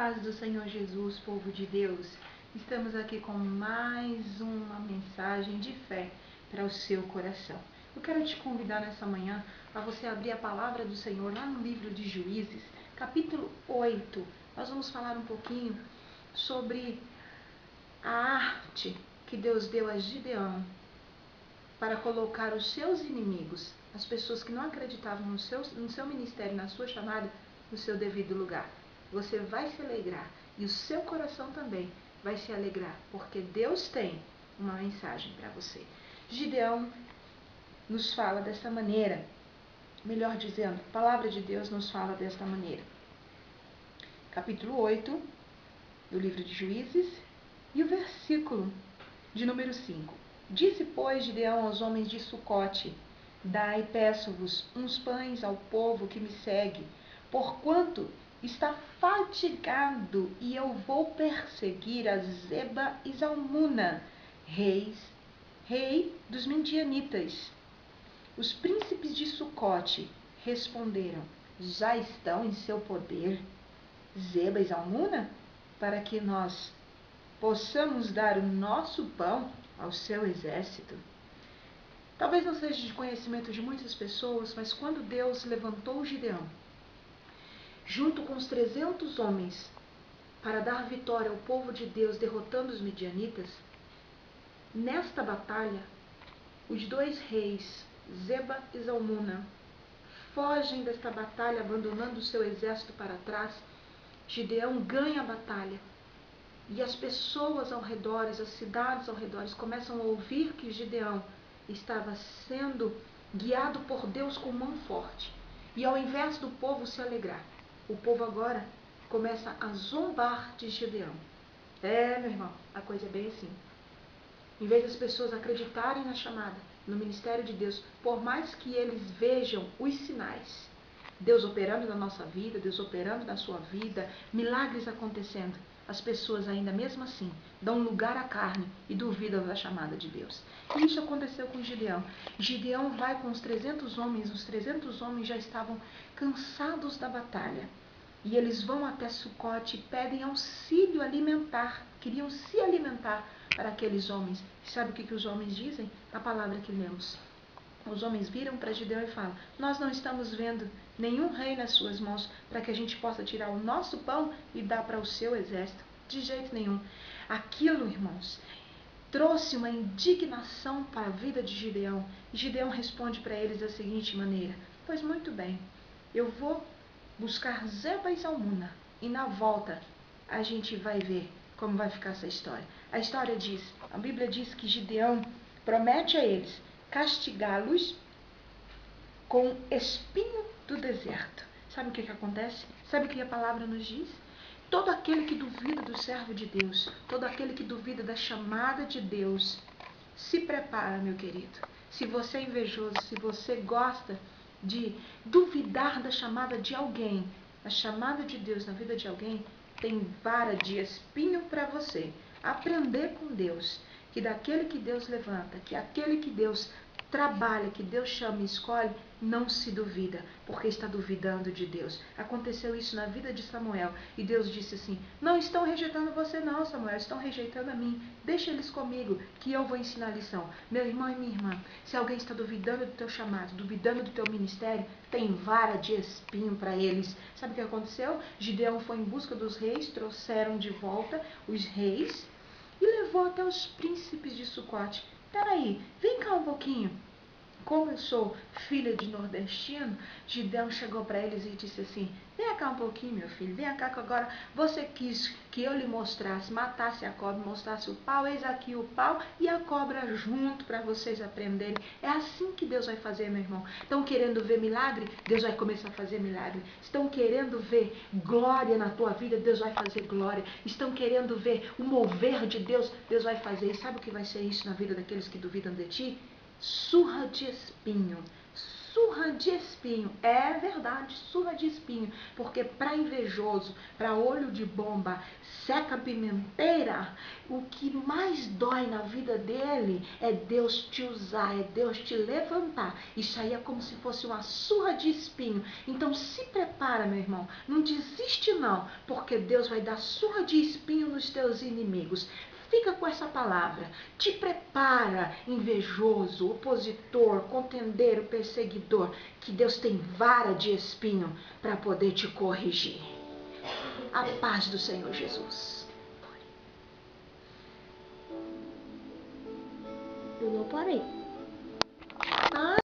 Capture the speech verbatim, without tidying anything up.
paz do Senhor Jesus, povo de Deus. Estamos aqui com mais uma mensagem de fé para o seu coração. Eu quero te convidar nessa manhã a você abrir a palavra do Senhor lá no livro de Juízes, capítulo oito. Nós vamos falar um pouquinho sobre a arte que Deus deu a Gideão para colocar os seus inimigos, as pessoas que não acreditavam no seu, no seu ministério, na sua chamada, no seu devido lugar. Você vai se alegrar e o seu coração também vai se alegrar, porque Deus tem uma mensagem para você. Gideão nos fala desta maneira, melhor dizendo, a palavra de Deus nos fala desta maneira. Capítulo oito do livro de Juízes e o versículo de número cinco. Disse, pois, Gideão aos homens de Sucote: Dai, peço-vos, uns pães ao povo que me segue, porquanto está fatigado, e eu vou perseguir a Zeba e Zalmuna, reis, rei dos Midianitas. Os príncipes de Sucote responderam: Já estão em seu poder Zeba e Zalmuna, para que nós possamos dar o nosso pão ao seu exército? Talvez não seja de conhecimento de muitas pessoas, mas quando Deus levantou Gideão, junto com os trezentos homens, para dar vitória ao povo de Deus, derrotando os midianitas, nesta batalha, os dois reis, Zeba e Zalmuna, fogem desta batalha, abandonando o seu exército para trás. Gideão ganha a batalha. E as pessoas ao redor, as cidades ao redor, começam a ouvir que Gideão estava sendo guiado por Deus com mão forte. E ao invés do povo se alegrar, o povo agora começa a zombar de Gideão. É, meu irmão, a coisa é bem assim. Em vez das pessoas acreditarem na chamada, no ministério de Deus, por mais que eles vejam os sinais, Deus operando na nossa vida, Deus operando na sua vida, milagres acontecendo, as pessoas ainda mesmo assim dão lugar à carne e duvidam da chamada de Deus. E isso aconteceu com Gideão. Gideão vai com os trezentos homens, os trezentos homens já estavam cansados da batalha. E eles vão até Sucote e pedem auxílio alimentar, queriam se alimentar para aqueles homens. Sabe o que, que os homens dizem? A palavra que lemos. Os homens viram para Gideão e falam: nós não estamos vendo nenhum rei nas suas mãos para que a gente possa tirar o nosso pão e dar para o seu exército. De jeito nenhum. Aquilo, irmãos, trouxe uma indignação para a vida de Gideão. E Gideão responde para eles da seguinte maneira: pois muito bem, eu vou buscar Zeba e Zalmuna, e na volta a gente vai ver como vai ficar essa história. A história diz, a Bíblia diz que Gideão promete a eles castigá-los com espinho do deserto. Sabe o que, que acontece? Sabe o que a palavra nos diz? Todo aquele que duvida do servo de Deus, todo aquele que duvida da chamada de Deus, se prepara, meu querido. Se você é invejoso, se você gosta de duvidar da chamada de alguém, a chamada de Deus na vida de alguém, tem vara de espinho para você. Aprender com Deus, que daquele que Deus levanta, que aquele que Deus trabalha, que Deus chama e escolhe, não se duvida, porque está duvidando de Deus. Aconteceu isso na vida de Samuel, e Deus disse assim: não estão rejeitando você não, Samuel, estão rejeitando a mim. Deixa eles comigo, que eu vou ensinar a lição. Meu irmão e minha irmã, se alguém está duvidando do teu chamado, duvidando do teu ministério, tem vara de espinho para eles. Sabe o que aconteceu? Gideão foi em busca dos reis, trouxeram de volta os reis, e levou até os príncipes de Sucote. Peraí, vem cá um pouquinho. Como eu sou filha de nordestino, Gideão chegou para eles e disse assim: vem cá um pouquinho, meu filho, vem cá que agora você quis que eu lhe mostrasse, matasse a cobra, mostrasse o pau, eis aqui o pau e a cobra junto para vocês aprenderem. É assim que Deus vai fazer, meu irmão. Estão querendo ver milagre? Deus vai começar a fazer milagre. Estão querendo ver glória na tua vida? Deus vai fazer glória. Estão querendo ver o mover de Deus? Deus vai fazer. E sabe o que vai ser isso na vida daqueles que duvidam de ti? Surra de espinho, surra de espinho. É verdade, surra de espinho. Porque para invejoso, para olho de bomba, seca pimenteira, o que mais dói na vida dele é Deus te usar, é Deus te levantar. Isso aí é como se fosse uma surra de espinho. Então se prepara, meu irmão. Não desiste não, porque Deus vai dar surra de espinho nos teus inimigos. Fica com essa palavra. Te prepara, invejoso, opositor, contendeiro, perseguidor, que Deus tem vara de espinho para poder te corrigir. A paz do Senhor Jesus. Eu não parei. Ah,